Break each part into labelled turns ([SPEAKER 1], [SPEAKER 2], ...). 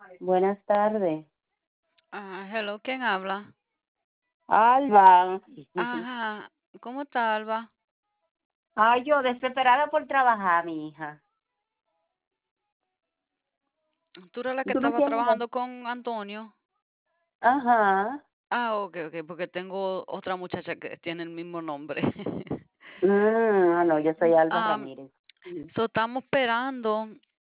[SPEAKER 1] Buenas tardes.
[SPEAKER 2] Hello, ¿quién habla?
[SPEAKER 1] Alba.
[SPEAKER 2] Ajá, ¿cómo está, Alba?
[SPEAKER 1] Ay, yo desesperada por trabajar, mi hija.
[SPEAKER 2] ¿Tú eres la que
[SPEAKER 1] ¿Tú no
[SPEAKER 2] estaba
[SPEAKER 1] tienes?
[SPEAKER 2] trabajando con Antonio?
[SPEAKER 1] Ajá.
[SPEAKER 2] Ok, porque tengo otra muchacha que tiene el mismo nombre.
[SPEAKER 1] No, yo soy Alba
[SPEAKER 2] Am,
[SPEAKER 1] Ramírez. Mm.
[SPEAKER 2] Estamos esperando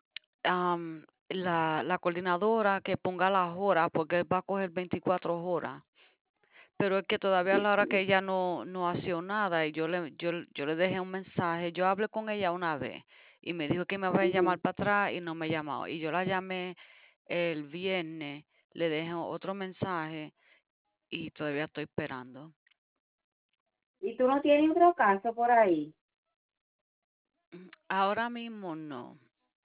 [SPEAKER 2] la coordinadora que ponga las horas, porque él va a coger 24 horas. Pero es que todavía a la hora que ella no ha sido nada y yo le dejé un mensaje, yo hablé con ella una vez y me dijo que me iba a llamar
[SPEAKER 1] Ujú.
[SPEAKER 2] para atrás y no me ha llamado. Y yo la llamé el viernes, le dejé otro mensaje y todavía estoy esperando.
[SPEAKER 1] ¿Y tú no tienes otro caso por ahí?
[SPEAKER 2] Ahora mismo no.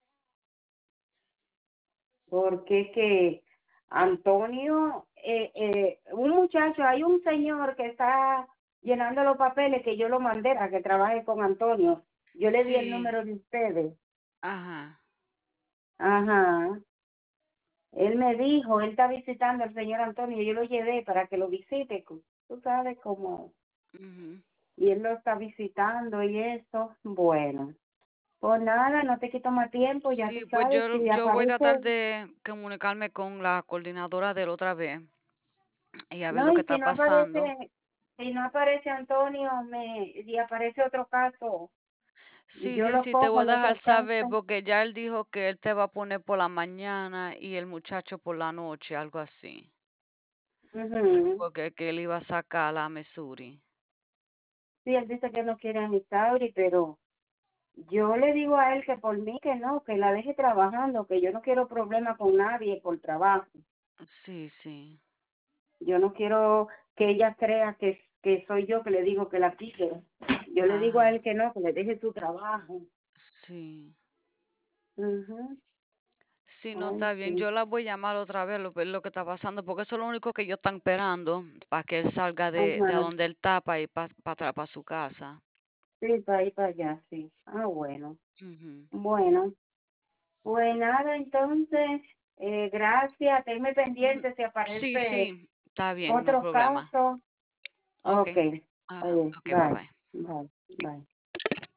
[SPEAKER 1] Porque es que Antonio, un muchacho, hay un señor que está llenando los papeles que yo lo mandé a que trabaje con Antonio. Yo le di el
[SPEAKER 2] Sí,
[SPEAKER 1] número de ustedes.
[SPEAKER 2] ajá.
[SPEAKER 1] Ajá. Él me dijo, él está visitando al señor Antonio, yo lo llevé para que lo visite, tú sabes cómo,
[SPEAKER 2] Ujú.
[SPEAKER 1] y él lo está visitando y eso, bueno, pues nada, no te quito más tiempo, ya tú
[SPEAKER 2] Sí, pues
[SPEAKER 1] sabes, si
[SPEAKER 2] yo voy a
[SPEAKER 1] aparece,
[SPEAKER 2] tratar de comunicarme con la coordinadora de la otra vez y a ver lo
[SPEAKER 1] no,
[SPEAKER 2] que
[SPEAKER 1] y
[SPEAKER 2] está pasando.
[SPEAKER 1] si no aparece Antonio, y aparece otro caso,
[SPEAKER 2] Sí,
[SPEAKER 1] yo
[SPEAKER 2] sí,
[SPEAKER 1] lo
[SPEAKER 2] sí, te
[SPEAKER 1] cojo
[SPEAKER 2] voy a
[SPEAKER 1] el
[SPEAKER 2] dejar
[SPEAKER 1] otro
[SPEAKER 2] saber
[SPEAKER 1] caso.
[SPEAKER 2] porque ya él dijo que él te va a poner por la mañana y el muchacho por la noche, algo así.
[SPEAKER 1] Ujú.
[SPEAKER 2] Porque que él iba a sacar a la Missouri.
[SPEAKER 1] Sí, él dice que no quiere a mi Sauri, pero yo le digo a él que por mí que no, que la deje trabajando, que yo no quiero problema con nadie por trabajo.
[SPEAKER 2] Sí, sí,
[SPEAKER 1] Yo no quiero que ella crea que soy yo que le digo que la quite. Yo le digo a
[SPEAKER 2] ajá,
[SPEAKER 1] él que no, que le deje su trabajo.
[SPEAKER 2] sí.
[SPEAKER 1] Ujú.
[SPEAKER 2] Sí, no
[SPEAKER 1] Ay,
[SPEAKER 2] está bien.
[SPEAKER 1] sí.
[SPEAKER 2] Yo la voy a llamar otra vez, ver lo que está pasando, porque eso es lo único que ellos están esperando para que él salga de
[SPEAKER 1] Ajá.
[SPEAKER 2] donde él está para ir para atrás para su casa.
[SPEAKER 1] Sí, para ir para allá, sí. Ah, bueno.
[SPEAKER 2] Ujú.
[SPEAKER 1] Bueno, pues nada, entonces, gracias. Tenme
[SPEAKER 2] Ujú.
[SPEAKER 1] pendiente si
[SPEAKER 2] Sí,
[SPEAKER 1] aparece
[SPEAKER 2] sí, está bien, no hay
[SPEAKER 1] otro
[SPEAKER 2] problema.
[SPEAKER 1] caso.
[SPEAKER 2] Ok,
[SPEAKER 1] Ok. Oye,
[SPEAKER 2] ok, bye
[SPEAKER 1] bye.
[SPEAKER 2] bye.
[SPEAKER 1] Bye. Bye.